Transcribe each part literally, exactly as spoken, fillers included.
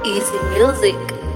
Easy Music.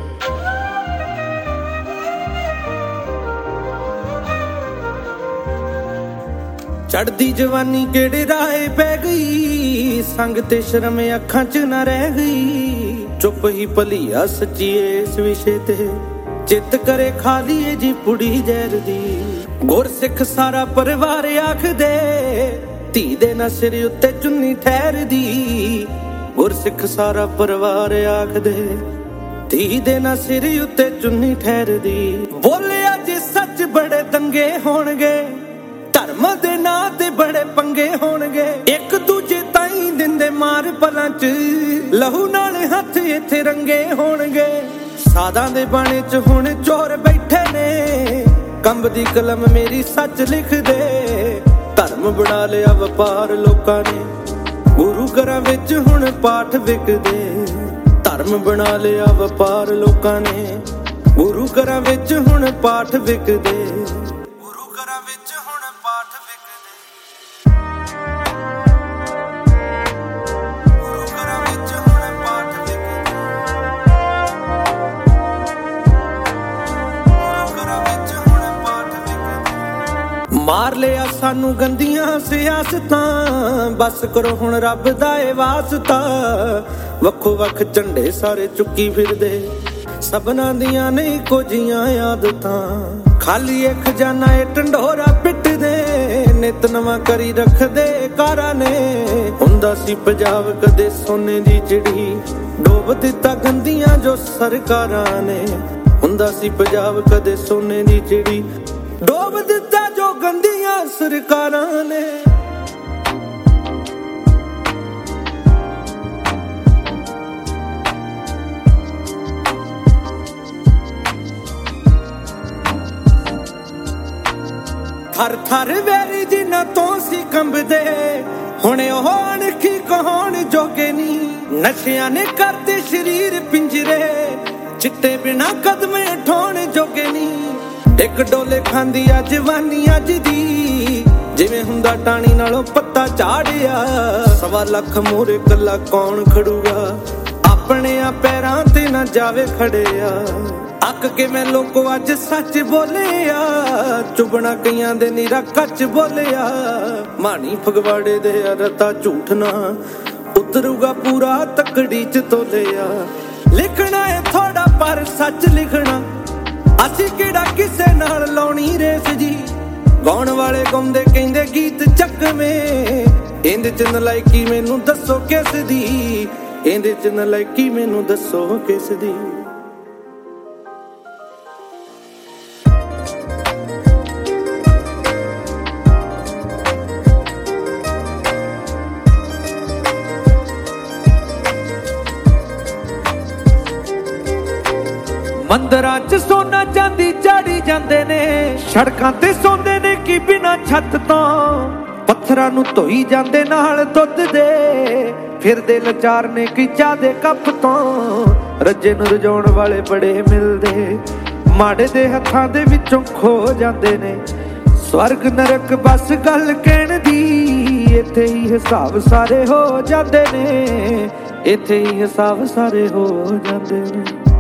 चढ़दी जवानी केड़े राहे पै गई, संग ते शर्म अखां च ना रह गई। चुप ही भलिया सच्चीए इस विषे ते, चित करे खालीए जी पुड़ी जहर दी। गुरसिख सारा परिवार आखदे, धी दे ना सिर उत्ते चुन्नी ठहरदी। गुरसिख सारा परिवार आखदे, धी दे ना सिर उत्ते चुन्नी ठहरदी। बोलिया जे सच बड़े दंगे होणगे, धर्म दे नां ते बड़े पंगे होणगे। एक दूजे ताईं दिंदे मार पलां च, लहू नाल हत्थ इत्थे रंगे होणगे। सादां दे बाणे च हुण चोर बैठे ने, कंबदी कलम मेरी सच लिख दे। धर्म बना लिया वपार लोकां ने, गुरु घरां विच हुण पाठ विकदे। धर्म बना लिया वपार लोकां ने, गुरु घरां विच हुण पाठ विकदे। गुरु घरां विच हुण पाठ विकदे। गुरु घरां विच हुण पाठ विकदे। गुरु घरां विच हुण पाठ विकदे। मार लिया सानू गंदियां सियासतां, बस करो हुण रब दा ए वास्ता। वक्खो वक्ख झंडे सारे चुक्की फिरदे, सबना दियां ने इक्को जियां आदतां। खाली एक खजाना ए ढंडोरा पिटदे, नित नवां करी रखदे कारा ने। हुंदा सी पंजाब कदे सोने दी चिड़ी, डोब दिता गंदियां जो सरकारां ने। हुंदा सी पंजाब कदे सोने दी चिड़ी, डोब दिता जो गंदियां सरकारां ने। थर थर वैरी जिन्ना तो सी कंबदे, हुणे ओह अणखी कहाण जोगे नी। नशियां ने करदे शरीर पिंजरे, चिट्टे बिना कदमे ठोण जोगे नी। एक डोले खांदी आ जवानी अज दी, जिवें हुंदा टाणी नालों पत्ता झाड़िया। सवा लख मोरे कला कौन खड़ूगा, अपने आ पैरां ते ना जावे खड़िया। अक के मैं लोको अज सच बोलिया, चुबना कईयां दे नीरा कच बोलिया। मानी फगवाड़े दे रता झूठ ना, उतरूगा पूरा तकड़ी च तोलिया। लिखना है थोड़ा पर सच लिखना, असी किहड़ा किसे नाल लाउणी रेस जी। गाउण वाले गाउंदे कहंदे गीत चकवें, इंदे च नलायकी मैनू दसो किस दी। इंदे च नलायकी मैनू दसो किस दी। ਮੰਦਰਾਂ ਚ ਸੋਨਾ ਚਾਂਦੀ ਚਾੜੀ ਜਾਂਦੇ ਨੇ, ਸੜਕਾਂ ਤੇ ਸੌਂਦੇ ਨੇ ਕੀ ਬਿਨਾ ਛੱਤ ਤੋਂ। ਪੱਥਰਾਂ ਨੂੰ ਧੋਈ ਜਾਂਦੇ ਨਾਲ ਦੁੱਧ ਦੇ, ਫਿਰਦੇ ਲਾਚਾਰ ਨੇ ਕੀ ਚਾਹ ਦੇ ਕੱਪ ਤੋਂ। ਰੱਜੇ ਨੂੰ ਰਜਾਉਣ ਵਾਲੇ ਬੜੇ ਮਿਲਦੇ, ਮਾੜੇ ਦੇ ਹੱਥਾਂ ਦੇ ਵਿੱਚੋਂ ਖੋ ਜਾਂਦੇ ਨੇ। ਸਵਰਗ ਨਰਕ ਬਸ ਗੱਲ ਕਹਿਣ ਦੀ, ਇੱਥੇ ਹੀ ਹਿਸਾਬ ਸਾਰੇ ਹੋ ਜਾਂਦੇ ਨੇ। ਇੱਥੇ ਹੀ ਹਿਸਾਬ ਸਾਰੇ ਹੋ ਜਾਂਦੇ ਨੇ।